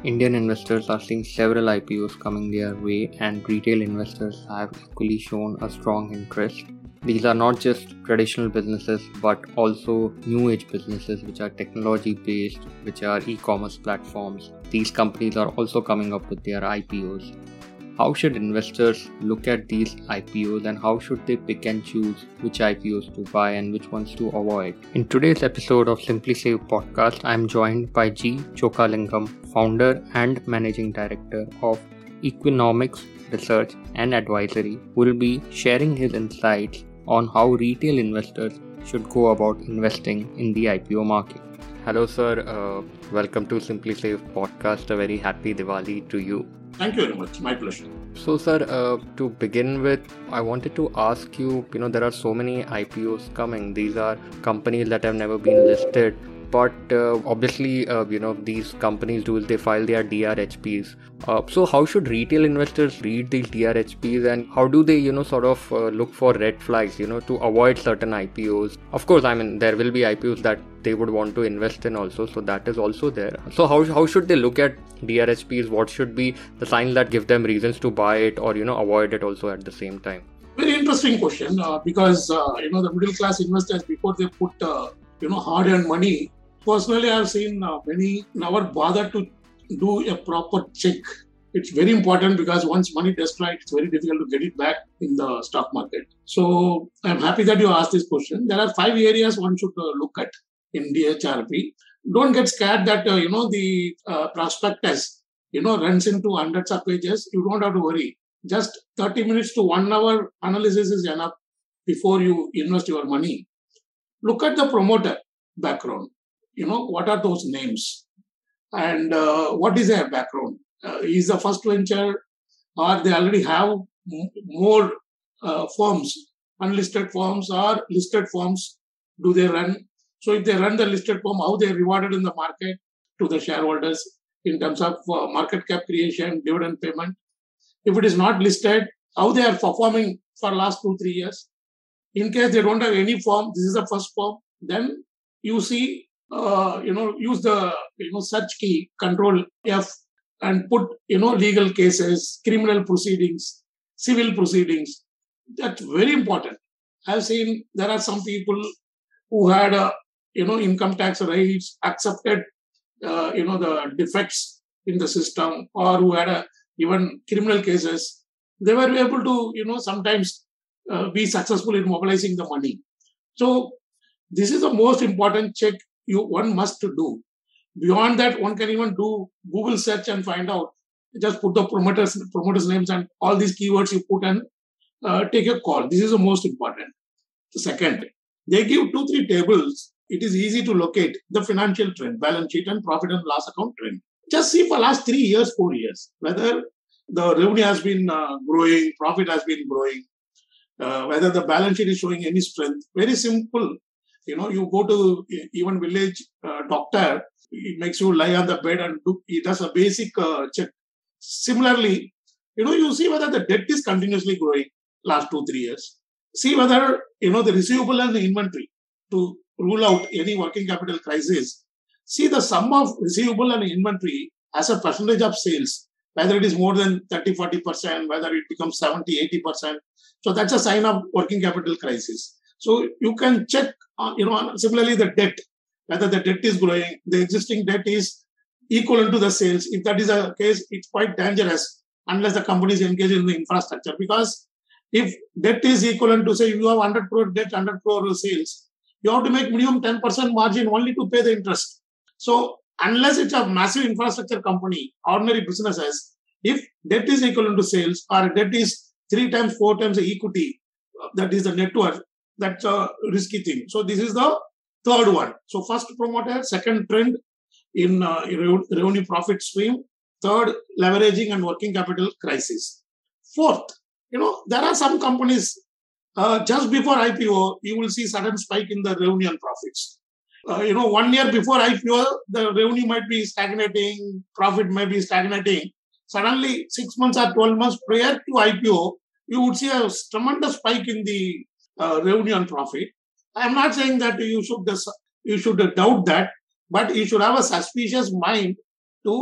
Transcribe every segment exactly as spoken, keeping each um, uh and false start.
Indian investors are seeing several I P Os coming their way, and retail investors have equally shown a strong interest. These are not just traditional businesses but also new age businesses which are technology based, which are e-commerce platforms. These companies are also coming up with their I P Os. How should investors look at these I P Os and how should they pick and choose which I P Os to buy and which ones to avoid? In today's episode of Simply Save podcast, I am joined by G. Chokalingam, founder and managing director of Equinomics Research and Advisory, who will be sharing his insights on how retail investors should go about investing in the I P O market. Hello sir, uh, welcome to Simply Save podcast. A very happy Diwali to you. Thank you very much. My pleasure. So, sir, uh, to begin with, I wanted to ask you, you know, there are so many I P Os coming. These are companies that have never been listed. But uh, obviously, uh, you know, these companies do is they file their D R H Ps. Uh, so how should retail investors read these D R H Ps and how do they, you know, sort of uh, look for red flags, you know, to avoid certain I P Os? Of course, I mean, there will be I P Os that they would want to invest in also. So that is also there. So how, how should they look at D R H Ps? What should be the signs that give them reasons to buy it or, you know, avoid it also at the same time? Very interesting question uh, because, uh, you know, the middle class investors, before they put, uh, you know, hard earned money, personally, I have seen uh, many never bother to do a proper check. It's very important because once money destroyed, it's very difficult to get it back in the stock market. So I'm happy that you asked this question. There are five areas one should uh, look at in D H R P. Don't get scared that, uh, you know, the uh, prospectus, you know, runs into hundreds of pages. You don't have to worry. Just thirty minutes to one hour analysis is enough before you invest your money. Look at the promoter background. You know, what are those names? And uh, what is their background? Uh, is the first venture or they already have m- more uh, firms, unlisted firms or listed firms do they run? So if they run the listed firm, how they are rewarded in the market to the shareholders in terms of uh, market cap creation, dividend payment. If it is not listed, how they are performing for last two, three years. In case they don't have any firm, this is the first firm, then you see, uh, you know, use the, you know, search key, control F and put, you know, legal cases, criminal proceedings, civil proceedings. That's very important. I've seen there are some people who had a, you know, income tax rates, accepted, uh, you know, the defects in the system, or who had a, even criminal cases. They were able to, you know, sometimes uh, be successful in mobilizing the money. So this is the most important check you one must do. Beyond that, one can even do Google search and find out. Just put the promoters, promoters names and all these keywords you put and uh, take a call. This is the most important. The second, they give two, three tables. It is easy to locate the financial trend, balance sheet and profit and loss account trend. Just see for last three years, four years, whether the revenue has been uh, growing, profit has been growing, uh, whether the balance sheet is showing any strength. Very simple. You know, you go to even village uh, doctor, he makes you lie on the bed and do, he does a basic uh, check. Similarly, you know, you see whether the debt is continuously growing last two, three years. See whether, you know, the receivable and the inventory to rule out any working capital crisis. See the sum of receivable and inventory as a percentage of sales, whether it is more than thirty, forty percent, whether it becomes seventy, eighty percent. So that's a sign of working capital crisis. So you can check, uh, you know, similarly the debt, whether the debt is growing, the existing debt is equivalent to the sales. If that is the case, it's quite dangerous unless the company is engaged in the infrastructure. Because if debt is equivalent to, say, you have one hundred crore debt, one hundred crore sales, you have to make minimum ten percent margin only to pay the interest. So unless it's a massive infrastructure company, ordinary businesses, if debt is equivalent to sales or debt is three times, four times the equity, that is the net worth, that's a risky thing. So this is the third one. So first promoter, second trend in uh, revenue profit stream, third leveraging and working capital crisis. Fourth, you know, there are some companies uh, just before I P O, you will see sudden spike in the revenue and profits. Uh, you know, one year before I P O, the revenue might be stagnating, profit may be stagnating. Suddenly, six months or twelve months prior to I P O, you would see a tremendous spike in the uh, revenue and profit. I am not saying that you should you should doubt that, but you should have a suspicious mind to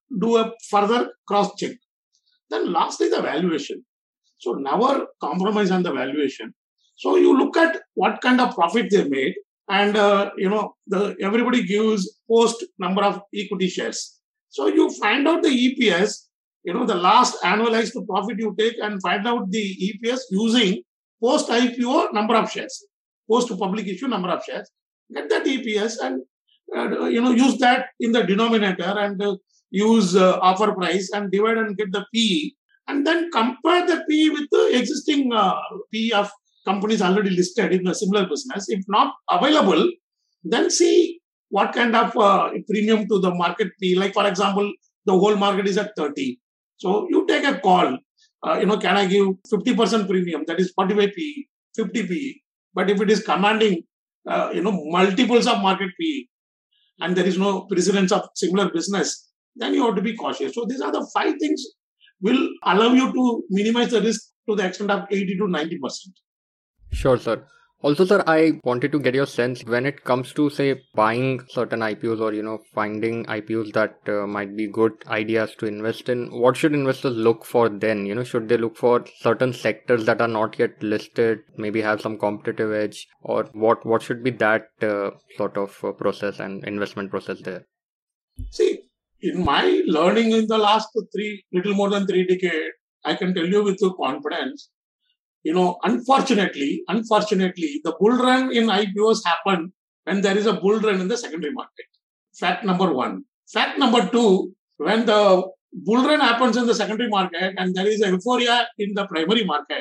do a further cross check. Then lastly, the valuation. So never compromise on the valuation. So you look at what kind of profit they made, and uh, you know the everybody gives post number of equity shares. So you find out the E P S, you know the last annualized profit you take, and find out the E P S using post I P O number of shares, post public issue number of shares. Get that E P S and uh, you know use that in the denominator, and uh, use uh, offer price and divide and get the P E, and then compare the P E with the existing uh, P E of companies already listed in a similar business. If not available, then see what kind of uh, premium to the market P E. Like for example, the whole market is at thirty. So you take a call. Uh, you know, can I give fifty percent premium? That is forty-five P E, fifty P E. But if it is commanding, uh, you know, multiples of market P E, and there is no precedence of similar business, then you have to be cautious. So these are the five things will allow you to minimize the risk to the extent of eighty to ninety percent. Sure, sir. Also, sir, I wanted to get your sense when it comes to, say, buying certain I P Os or, you know, finding I P Os that uh, might be good ideas to invest in. What should investors look for then? You know, should they look for certain sectors that are not yet listed, maybe have some competitive edge, or what, what should be that uh, sort of uh, process and investment process there? See, in my learning in the last three, little more than three decades, I can tell you with confidence, you know, unfortunately, unfortunately, the bull run in I P Os happen when there is a bull run in the secondary market. Fact number one. Fact number two, when the bull run happens in the secondary market and there is a euphoria in the primary market,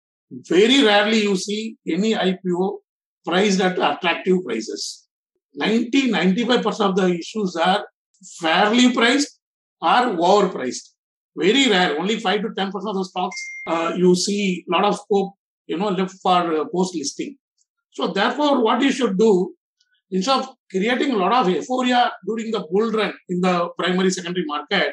very rarely you see any I P O priced at attractive prices. ninety to ninety-five percent of the issues are fairly priced or overpriced. Very rare, only five to ten percent of the stocks uh, you see a lot of scope, you know, left for uh, post listing. So therefore, what you should do, instead of creating a lot of euphoria during the bull run in the primary secondary market,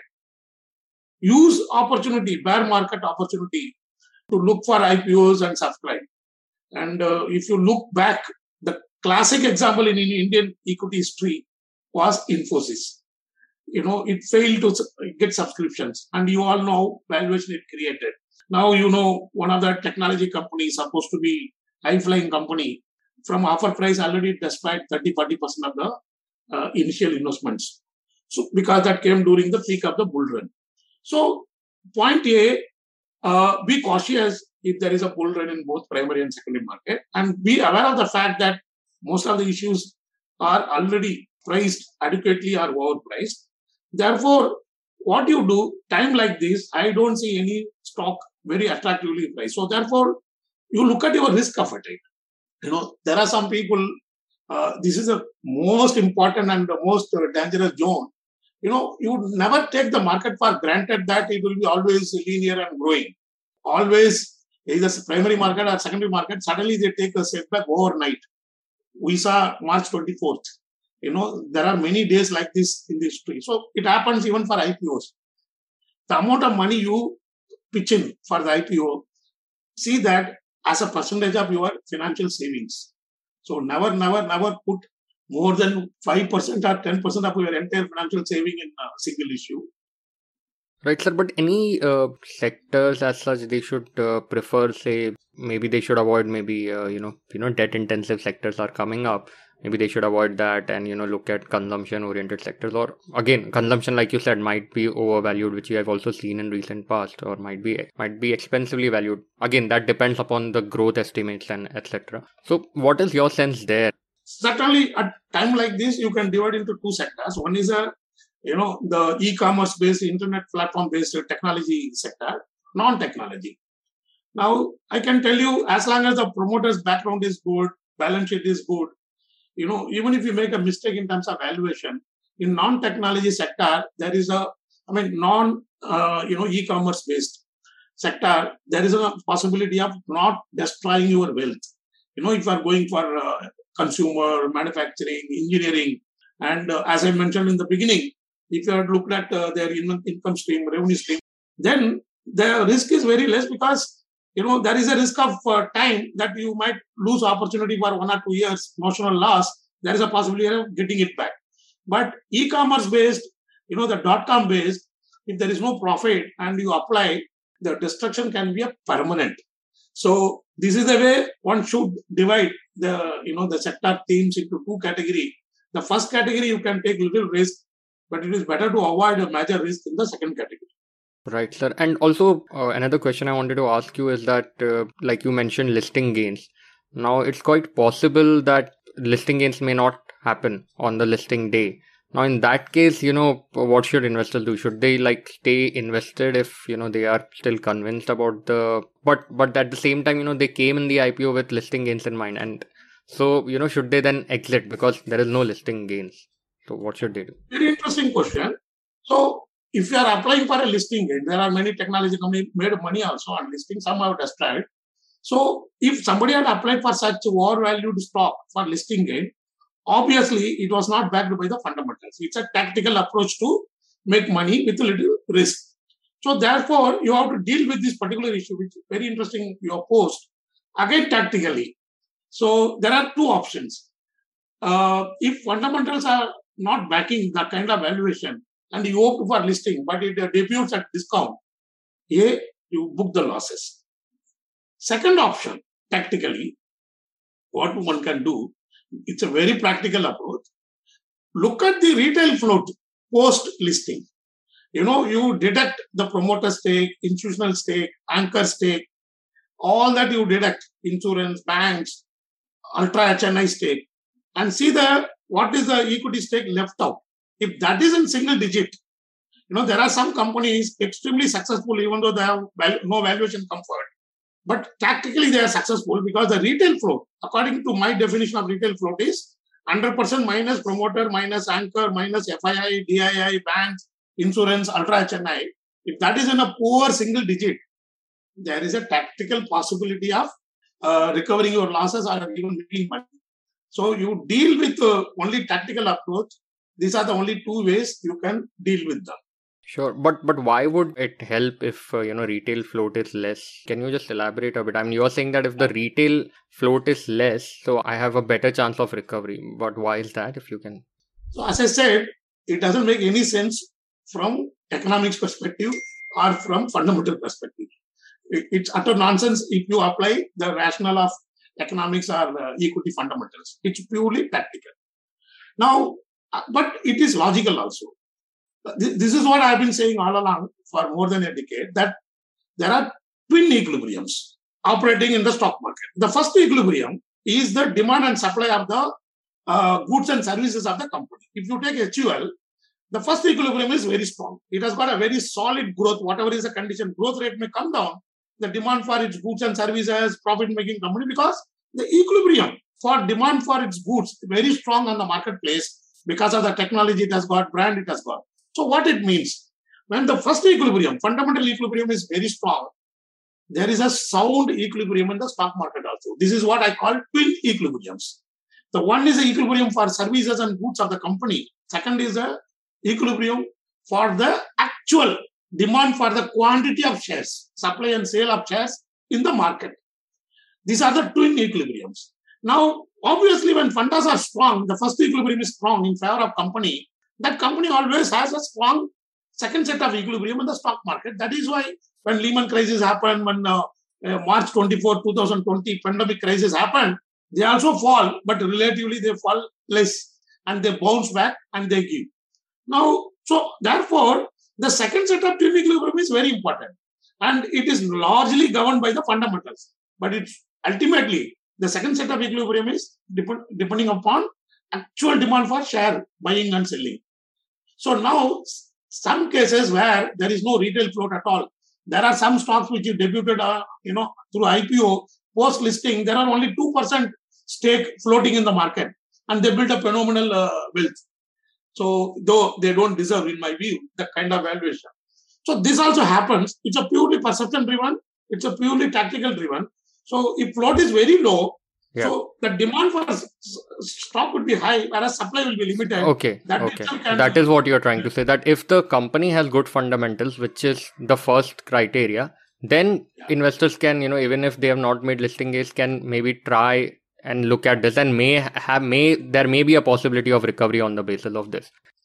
use opportunity, bear market opportunity to look for I P Os and subscribe. And uh, if you look back, the classic example in, in Indian equity history was Infosys. You know, it failed to get subscriptions, and you all know valuation it created. Now, you know, one of the technology companies supposed to be high-flying company, from offer price already despite thirty to forty percent of the uh, initial investments. So, because that came during the peak of the bull run. So, point A, uh, be cautious if there is a bull run in both primary and secondary market, and be aware of the fact that most of the issues are already priced adequately or overpriced. Therefore, what you do, time like this, I don't see any stock very attractively priced. So therefore, you look at your risk appetite. You know, there are some people, uh, this is the most important and the most dangerous zone. You know, you would never take the market for granted that it will be always linear and growing. Always, either primary market or secondary market, suddenly they take a setback overnight. We saw March twenty-fourth. You know, there are many days like this in the history. So it happens even for I P Os. The amount of money you pitch in for the I P O, see that as a percentage of your financial savings. So never, never, never put more than five percent or ten percent of your entire financial saving in a single issue. Right, sir. But any uh, sectors as such they should uh, prefer, say, maybe they should avoid, maybe, uh, you know, you know, debt intensive sectors are coming up. Maybe they should avoid that and, you know, look at consumption-oriented sectors. Or again, consumption, like you said, might be overvalued, which we have also seen in recent past, or might be might be expensively valued. Again, that depends upon the growth estimates and et cetera. So, what is your sense there? Certainly, at time like this, you can divide into two sectors. One is a, you know, the e-commerce based, internet platform based technology sector, non-technology. Now, I can tell you, as long as the promoter's background is good, balance sheet is good, you know, even if you make a mistake in terms of valuation, in non-technology sector, there is a, I mean, non, uh, you know, e-commerce based sector, there is a possibility of not destroying your wealth. You know, if you are going for uh, consumer, manufacturing, engineering, and uh, as I mentioned in the beginning, if you have looked at uh, their income stream, revenue stream, then the risk is very less because, you know, there is a risk of uh, time that you might lose opportunity for one or two years, notional loss. There is a possibility of getting it back. But e-commerce based, you know, the dot-com base, if there is no profit and you apply, the destruction can be a permanent. So this is the way one should divide the, you know, the sector themes into two categories. The first category, you can take little risk, but it is better to avoid a major risk in the second category. Right, sir. And also uh, another question I wanted to ask you is that, uh, like you mentioned, listing gains. Now, it's quite possible that listing gains may not happen on the listing day. Now, in that case, you know, what should investors do? Should they like stay invested if, you know, they are still convinced about the, but, but at the same time, you know, they came in the I P O with listing gains in mind. And so, you know, should they then exit because there is no listing gains? So what should they do? Very interesting question. So if you are applying for a listing gain, there are many technology companies made money also on listing. Some have destroyed. So if somebody had applied for such overvalued stock for listing gain, obviously it was not backed by the fundamentals. It's a tactical approach to make money with a little risk. So therefore, you have to deal with this particular issue, which is very interesting, your post, again tactically. So there are two options. Uh, if fundamentals are not backing that kind of valuation and you opt for listing, but it debuts at discount, A, you book the losses. Second option, tactically, what one can do, it's a very practical approach. Look at the retail float post-listing. You know, you deduct the promoter stake, institutional stake, anchor stake, all that you deduct, insurance, banks, ultra H N I stake, and see the what is the equity stake left out. If that is in single digit, you know, there are some companies extremely successful even though they have no valuation comfort. But tactically, they are successful because the retail float, according to my definition of retail float, is one hundred percent minus promoter, minus anchor, minus F I I, D I I, banks, insurance, ultra H N I. If that is in a poor single digit, there is a tactical possibility of uh, recovering your losses or even making money. So you deal with uh, only tactical approach. These are the only two ways you can deal with them. Sure, but but why would it help if uh, you know retail float is less? Can you just elaborate a bit? I mean, you're saying that if the retail float is less, so I have a better chance of recovery. But why is that? If you can. So as I said, it doesn't make any sense from economics perspective or from fundamental perspective. It, it's utter nonsense if you apply the rationale of economics or uh, equity fundamentals. It's purely tactical. Now, but it is logical also. This is what I've been saying all along for more than a decade, that there are twin equilibriums operating in the stock market. The first equilibrium is the demand and supply of the uh, goods and services of the company. If you take H U L, the first equilibrium is very strong. It has got a very solid growth. Whatever is the condition, growth rate may come down. The demand for its goods and services, profit-making company, because the equilibrium for demand for its goods is very strong on the marketplace because of the technology it has got, brand it has got. So what it means, when the first equilibrium, fundamental equilibrium is very strong, there is a sound equilibrium in the stock market also. This is what I call twin equilibriums. The one is the equilibrium for services and goods of the company. Second is the equilibrium for the actual demand for the quantity of shares, supply and sale of shares in the market. These are the twin equilibriums. Now, obviously, when fundas are strong, the first equilibrium is strong in favor of company. That company always has a strong second set of equilibrium in the stock market. That is why when Lehman crisis happened, when uh, uh, March twenty-fourth, twenty twenty pandemic crisis happened, they also fall, but relatively they fall less and they bounce back and they give. Now, so therefore, the second set of twin equilibrium is very important and it is largely governed by the fundamentals. But it's ultimately the second set of equilibrium is dep- depending upon actual demand for share buying and selling. So now, some cases where there is no retail float at all, there are some stocks which you debuted, uh, you know, through I P O, post-listing, there are only two percent stake floating in the market and they built a phenomenal uh, wealth. So, though they don't deserve, in my view, that kind of valuation. So, this also happens. It's a purely perception-driven. It's a purely tactical-driven. So, if float is very low, yeah. So the demand for stock would be high, whereas supply will be limited. Okay, that okay. That is what you're trying to say. That if the company has good fundamentals, which is the first criteria, then yeah. investors can, you know, even if they have not made listing gains, can maybe try and look at this and may have, may there may be a possibility of recovery on the basis of this.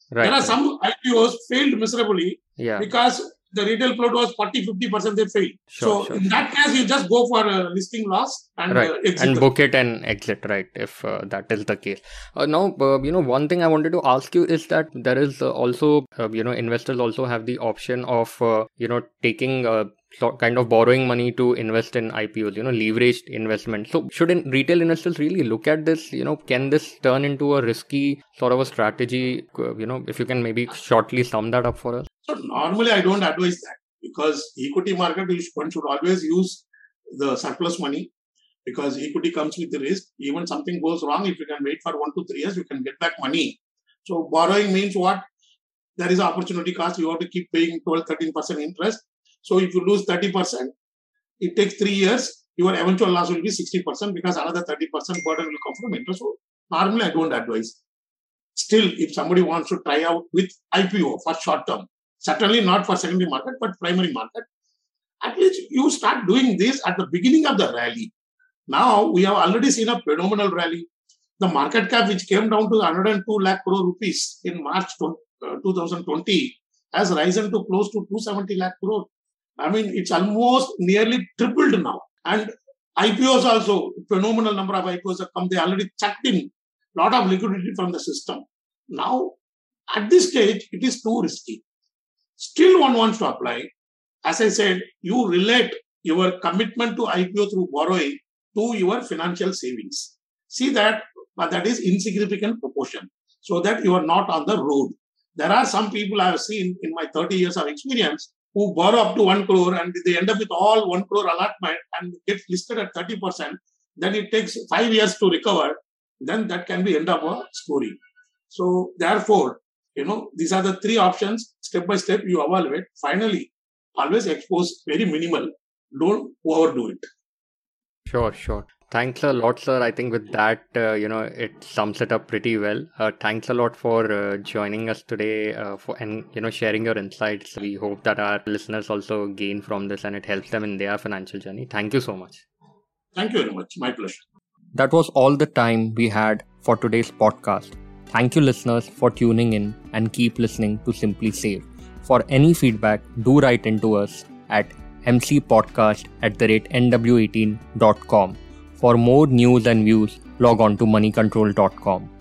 Right. There are some I P Os failed miserably yeah. because the retail float was forty to fifty percent they failed. Sure, so sure, in sure. that case, you just go for a listing loss and right. uh, exit. And book it and exit, right, if uh, that is the case. Uh, now, uh, you know, one thing I wanted to ask you is that there is uh, also, uh, you know, investors also have the option of, uh, you know, taking uh, so kind of borrowing money to invest in I P Os, you know, leveraged investment. So should in retail investors really look at this? You know, can this turn into a risky sort of a strategy? Uh, you know, if you can maybe shortly sum that up for us. So normally I don't advise that, because equity market, one should always use the surplus money, because equity comes with the risk. Even something goes wrong, if you can wait for one to three years, you can get back money. So borrowing means what? There is opportunity cost. You have to keep paying twelve, thirteen percent interest. So if you lose thirty percent, it takes three years, your eventual loss will be sixty percent, because another thirty percent burden will come from interest. So normally I don't advise. Still, if somebody wants to try out with I P O for short term, certainly not for secondary market, but primary market, at least you start doing this at the beginning of the rally. Now, we have already seen a phenomenal rally. The market cap, which came down to one hundred two lakh crore rupees in March twenty twenty, has risen to close to two hundred seventy lakh crore. I mean, it's almost nearly tripled now. And I P Os also, phenomenal number of I P Os have come. They already chucked in a lot of liquidity from the system. Now, at this stage, it is too risky. Still, one wants to apply. As I said, you relate your commitment to I P O through borrowing to your financial savings. See that, but that is insignificant proportion, so that you are not on the road. There are some people I have seen in my thirty years of experience who borrow up to one crore and they end up with all one crore allotment and get listed at thirty percent. Then it takes five years to recover. Then that can be end of a story. So therefore, you know, these are the three options. Step by step, you evaluate. Finally, always expose very minimal. Don't overdo it. Sure, sure. Thanks a lot, sir. I think with that, uh, you know, it sums it up pretty well. Uh, thanks a lot for uh, joining us today uh, for and, you know, sharing your insights. We hope that our listeners also gain from this and it helps them in their financial journey. Thank you so much. Thank you very much. My pleasure. That was all the time we had for today's podcast. Thank you, listeners, for tuning in and keep listening to Simply Save. For any feedback, do write into us at mcpodcast at the rate n w eighteen dot com. For more news and views, log on to money control dot com.